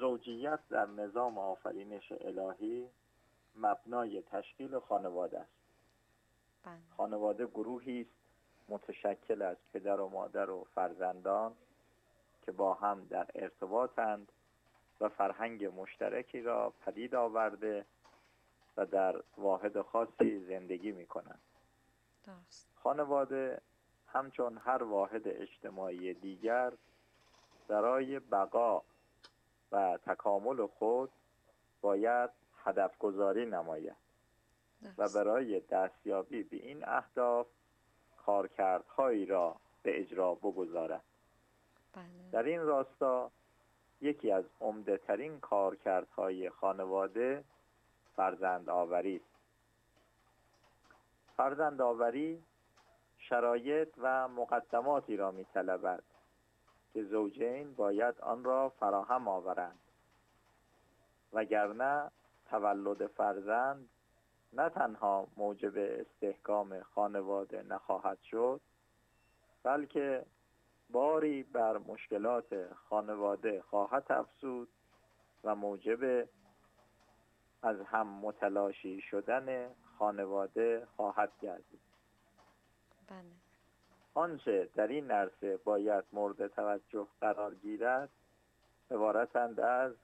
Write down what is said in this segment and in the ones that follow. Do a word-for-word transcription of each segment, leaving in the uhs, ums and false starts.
زوجیت در نظام آفرینش الهی مبنای تشکیل خانواده است. بله. خانواده گروهی است متشکل از پدر و مادر و فرزندان که با هم در ارتباطند و فرهنگ مشترکی را پدید آورده و در واحد خاصی زندگی می کنند. درست. خانواده همچون هر واحد اجتماعی دیگر برای بقا و تکامل خود باید هدف گذاری نماید و برای دستیابی به این اهداف کارکردهایی را به اجرا بگذارد. بله. در این راستا یکی از عمده ترین کارکردهای خانواده فرزند آوری است. فرزند آوری شرایط و مقدماتی را می طلبد که زوجین باید آن را فراهم آورند، وگرنه تولد فرزند نه تنها موجب استحکام خانواده نخواهد شد، بلکه باری بر مشکلات خانواده خواهد افزود و موجب از هم متلاشی شدن خانواده خواهد گردید. بله. آنچه در این عرصه باید مورد توجه قرار گیرد عبارتند از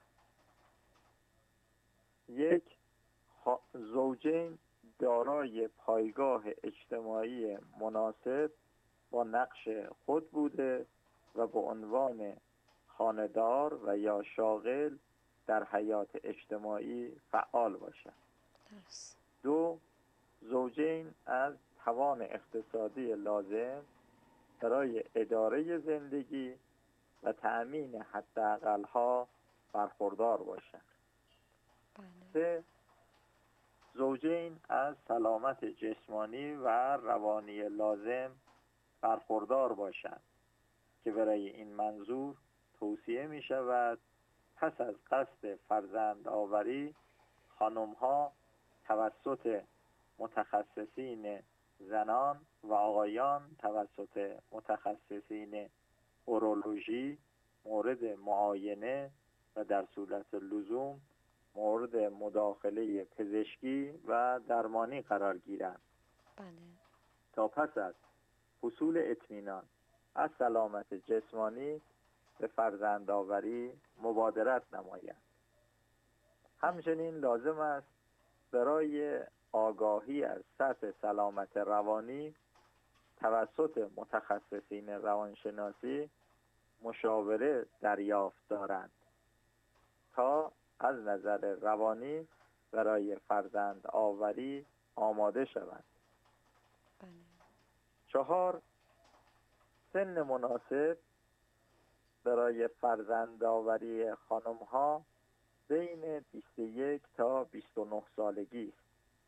یک، زوجین دارای پایگاه اجتماعی مناسب با نقش خود بوده و به عنوان خانه‌دار و یا شاغل در حیات اجتماعی فعال باشند. دو، زوجین از توان اقتصادی لازم برای اداره زندگی و تأمین حداقل‌ها برخوردار باشند. سه، زوجین از سلامت جسمانی و روانی لازم برخوردار باشند که برای این منظور توصیه می شود پس از قصد فرزند آوری خانم‌ها توسط متخصصین زنان و آقایان توسط متخصصین اورولوژی مورد معاینه و در صورت لزوم مورد مداخله پزشکی و درمانی قرار گیرند. بله. تا پس از حصول اطمینان از سلامت جسمانی به فرزندآوری مبادرت نمایند. همچنین لازم است برای آگاهی از سطح سلامت روانی توسط متخصصین روانشناسی مشاوره دریافت دارند تا از نظر روانی برای فرزند آوری آماده شوند. بله. چهار، سن مناسب برای فرزند آوری خانم ها بین بیست و یک تا بیست و نه سالگی است.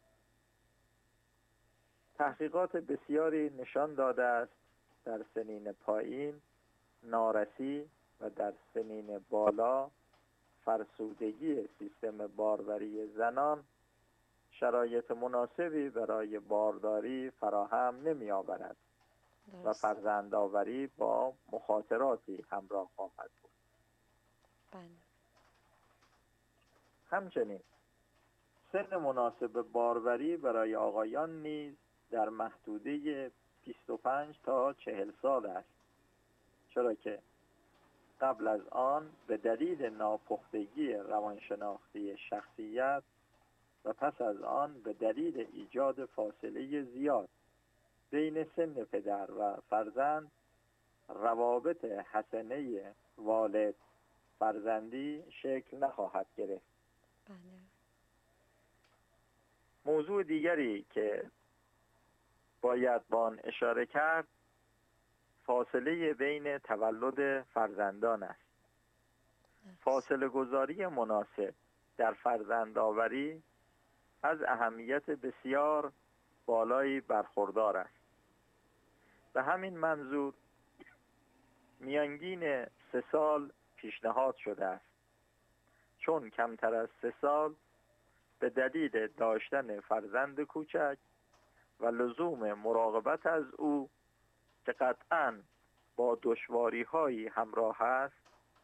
تحقیقات بسیاری نشان داده است در سنین پایین نارسی و در سنین بالا فرسودگی سیستم باروری زنان شرایط مناسبی برای بارداری فراهم نمی آورد و فرزندآوری با مخاطراتی همراه خواهد بود. بله. همچنین سن مناسب باروری برای آقایان نیز در محدوده بیست و پنج تا چهل سال است، چرا که قبل از آن به دلیل ناپختگی روانشناختی شخصیت و پس از آن به دلیل ایجاد فاصله زیاد بین سن پدر و فرزند روابط حسنه والد فرزندی شکل نخواهد گرفت. بله. موضوع دیگری که باید با آن اشاره کرد فاصله بین تولد فرزندان است. فاصله گذاری مناسب در فرزندآوری از اهمیت بسیار بالایی برخوردار است. به همین منظور میانگین سه سال پیشنهاد شده است، چون کمتر از سه سال به دلیل داشتن فرزند کوچک و لزوم مراقبت از او که قطعاً با دشواری‌هایی همراه است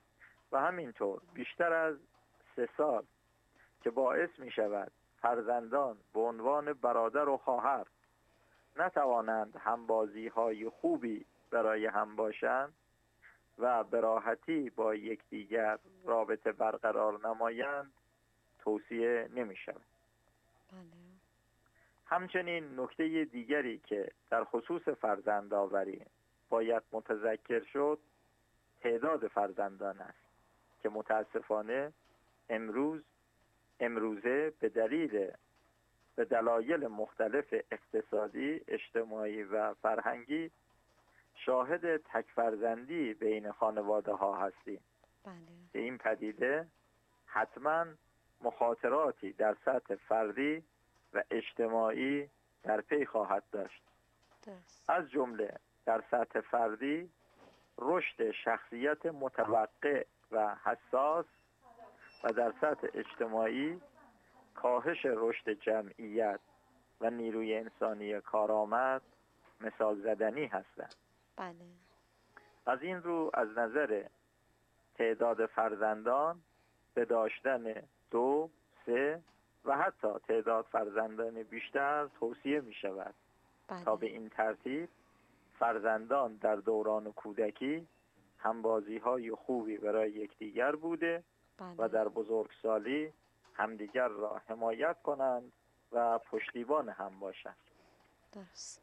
و همینطور بیشتر از سه سال که باعث می شود فرزندان به عنوان برادر و خواهر نتوانند همبازی های خوبی برای هم باشند و به راحتی با یکدیگر رابطه برقرار نمایند توصیه نمی شود. بله. همچنین نکته دیگری که در خصوص فرزندآوری باید متذکر شد تعداد فرزندان است که متاسفانه امروز امروزه به دلیل به دلایل مختلف اقتصادی، اجتماعی و فرهنگی شاهد تکفرزندی بین خانواده ها هستیم. بله. که این پدیده حتما مخاطراتی در سطح فردی و اجتماعی در پی خواهد داشت. درست. از جمله در سطح فردی رشد شخصیت متوقع و حساس و در سطح اجتماعی کاهش رشد جمعیت و نیروی انسانی کارآمد مثال زدنی هستند. بله. از این رو از نظر تعداد فرزندان به داشتن دو، سه و حتی تعداد فرزندان بیشتر توصیه می شود. بله. تا به این ترتیب فرزندان در دوران کودکی همبازی های خوبی برای یکدیگر بوده بله. و در بزرگسالی همدیگر را حمایت کنند و پشتیبان هم باشند. درست.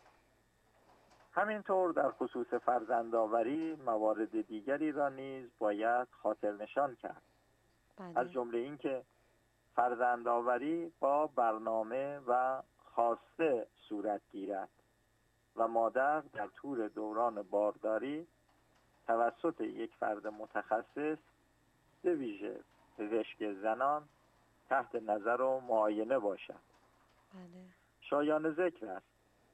همینطور در خصوص فرزندآوری موارد دیگری را نیز باید خاطر نشان کرد. بله. از جمله اینکه فرزندآوری با برنامه و خواسته صورت گیرد و مادر در طول دوران بارداری توسط یک فرد متخصص به ویژه پزشک زنان تحت نظر و معاینه باشد. بله. شایان ذکر است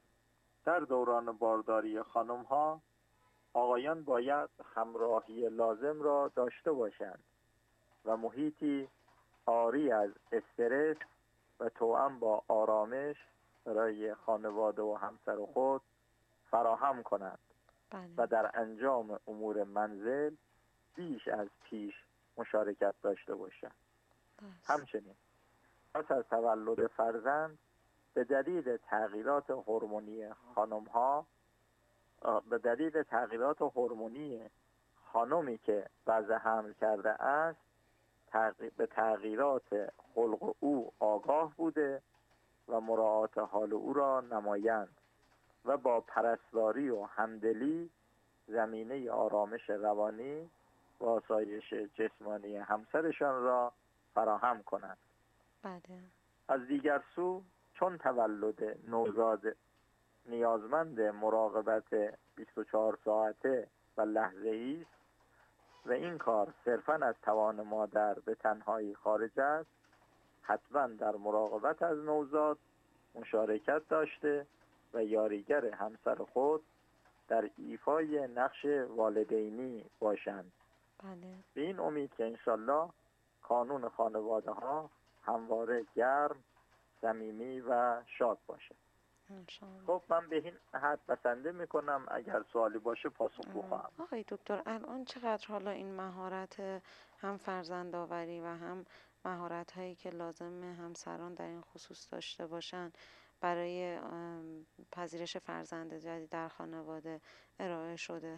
در دوران بارداری خانم ها آقایان باید همراهی لازم را داشته باشند و محیطی عاری از استرس و توأم با آرامش برای خانواده و همسر خود فراهم کنند. بله. و در انجام امور منزل بیش از پیش مشارکت داشته باشند. درست. همچنین پس از تولد فرزند به دلیل تغییرات هورمونی خانم ها به دلیل تغییرات هورمونی خانمی که وضع حمل کرده است تغییر به تغییرات خلق او آگاه بوده و مراعات حال او را نمایند و با پرستاری و همدلی زمینه آرامش روانی و آسایش جسمانی همسرشان را فراهم کنند. بله. از دیگر سو چون تولد نوزاد نیازمند مراقبت بیست و چهار ساعته و لحظه‌ای است و این کار صرفاً از توان مادر به تنهایی خارج است، حتما در مراقبت از نوزاد مشارکت داشته و یاریگر همسر خود در ایفای نقش والدینی باشند. بله. به این امید که انشالله کانون خانواده ها همواره گرم، صمیمی و شاد باشه. انشالله. خب من به این حد بسنده میکنم، اگر سوالی باشه پاسخگو خواهم. آقای دکتر الان چقدر حالا این مهارت هم فرزندآوری و هم مهارت هایی که لازم همسران در این خصوص داشته باشن برای پذیرش فرزند جدید در خانواده ارائه شده؟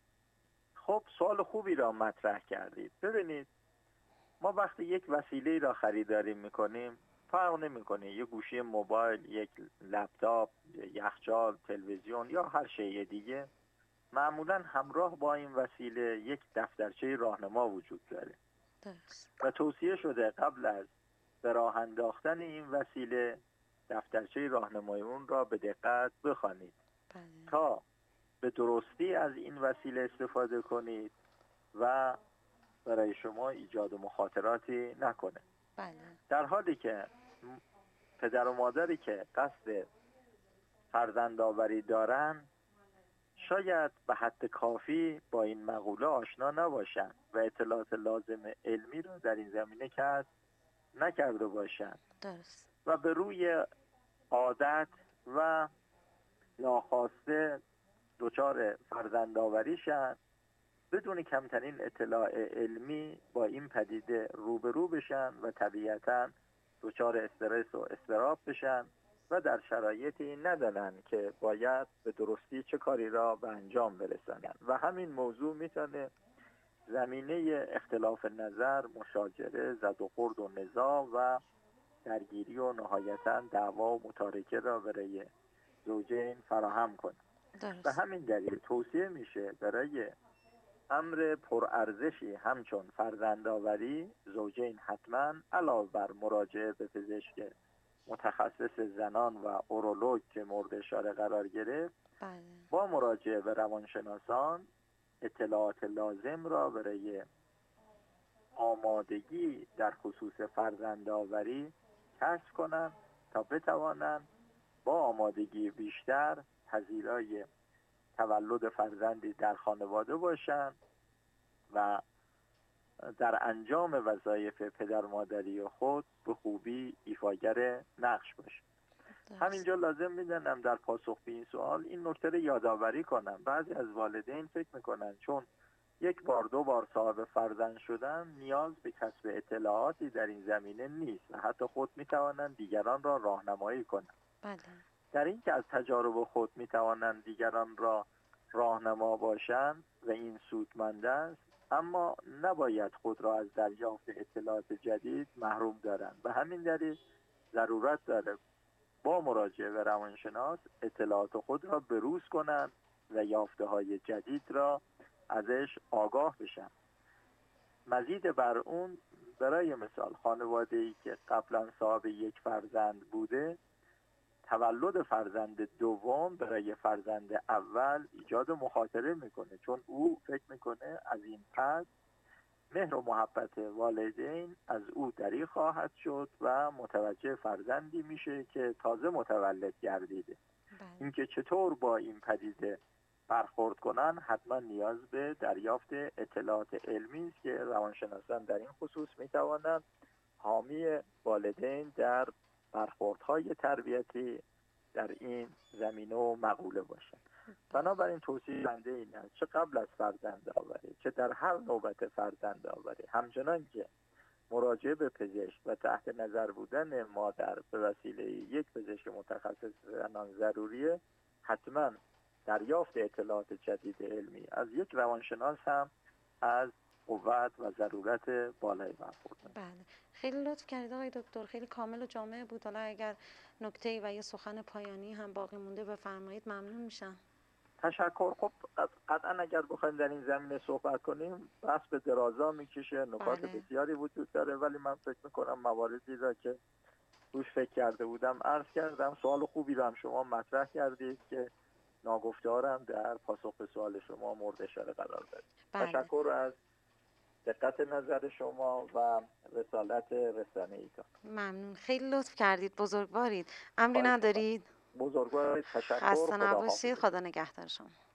خب سوال خوبی را مطرح کردید. ببینید ما وقتی یک وسیله را خریداری میکنیم فرق نمیکنه یه گوشی موبایل، یک لپتاپ، یخچال، تلویزیون یا هر شیء دیگه، معمولا همراه با این وسیله یک دفترچه راهنما وجود داره. درست. و توصیه شده قبل از به راه انداختن این وسیله دفترچه راهنمای اون را به دقت بخوانید. بله. تا به درستی از این وسیله استفاده کنید و برای شما ایجاد مخاطراتی نکنه. بله. در حالی که پدر و مادری که قصد فرزندآوری دارن شاید به حد کافی با این مقوله آشنا نباشند و اطلاعات لازم علمی را در این زمینه کسب نکرده باشند. درست. و به روی عادت و ناخواسته دچار فرزندآوری شن بدون کمترین اطلاع علمی با این پدیده روبرو بشن و طبیعتاً دچار استرس و اضطراب بشن و در شرایطی ندانن که باید به درستی چه کاری را به انجام برسانن و همین موضوع میتونه زمینه اختلاف نظر، مشاجره، زد و خورد و نزاع و درگیری و نهایتاً دعوا و متارکه را برای زوجین فراهم کنه. به درست. همین دلیل توصیه میشه برای امر پرارزشی همچون فرزندآوری زوجین حتما علاوه بر مراجعه به پزشک متخصص زنان و اورولوژ که مورد اشاره قرار گرفت، بله. با مراجعه به روانشناسان اطلاعات لازم را برای آمادگی در خصوص فرزندآوری کسب کنند تا بتوانند با آمادگی بیشتر پذیرای تولد فرزندی در خانواده باشند و در انجام وظایف پدر مادری خود به خوبی ایفاگر نقش باشند. همینجا لازم میدونم در پاسخ به این سوال این نکته رو یادآوری کنم. بعضی از والدین فکر میکنن چون یک بار دو بار صاحب فرزند شدن نیاز به کسب اطلاعاتی در این زمینه نیست و حتی خود میتوانند دیگران را راهنمایی کنند. بله. در این که از تجارب خود میتوانند دیگران را راهنما باشند و این سودمند است، اما نباید خود را از دریافت اطلاعات جدید محروم دارند. به همین دلیل ضرورت داره با مراجعه به روانشناس اطلاعات خود را بروز کنند و یافته‌های جدید را ازش آگاه بشن. مزید بر اون برای مثال خانواده‌ای که قبلا صاحب یک فرزند بوده، تولد فرزند دوم برای فرزند اول ایجاد مخاطره میکنه، چون او فکر میکنه از این پس مهر و محبت والدین از او دریغ خواهد شد و متوجه فرزندی میشه که تازه متولد گردیده. اینکه چطور با این پدیده برخورد کنن حتما نیاز به دریافت اطلاعات علمی است که روانشناسان در این خصوص میتوانند حامی والدین در برخوردهای تربیتی در این زمینه و مقوله باشند. بنابراین توصیه بنده این است چه قبل از فرزند آوری چه در هر نوبت فرزند آوری همچنان که مراجعه به پزشک و تحت نظر بودن مادر به وسیله یک پزشک متخصص زنان ضروریه، حتما دریافت اطلاعات جدید علمی از یک روانشناس هم از قوت و ضرورت بالای برخورد. بله، خیلی لطف کردید آقای دکتر، خیلی کامل و جامع بود. حالا اگر نکته‌ای و یه سخن پایانی هم باقی مونده بفرمایید، ممنون میشم. تشکر. خب قطعا اگر بخوایم در این زمینه صحبت کنیم بحث به درازا میکشه، نکات بله. بسیاری وجود داره، ولی من فکر میکنم مواردی را که روش فکر کرده بودم عرض کردم. سوال خوبی رو هم شما مطرح کردید که ناگفته ها هم در پاسخ به سوال شما مورد اشاره قرار دادید. بله. تشکر از دقت نظر شما و رسالت رسانه‌ایتان. ممنون، خیلی لطف کردید، بزرگوارید. امری ندارید؟ بزرگوارید. تشکر. خسته خدا نباشید. حافظ. خدا نگهدار شما.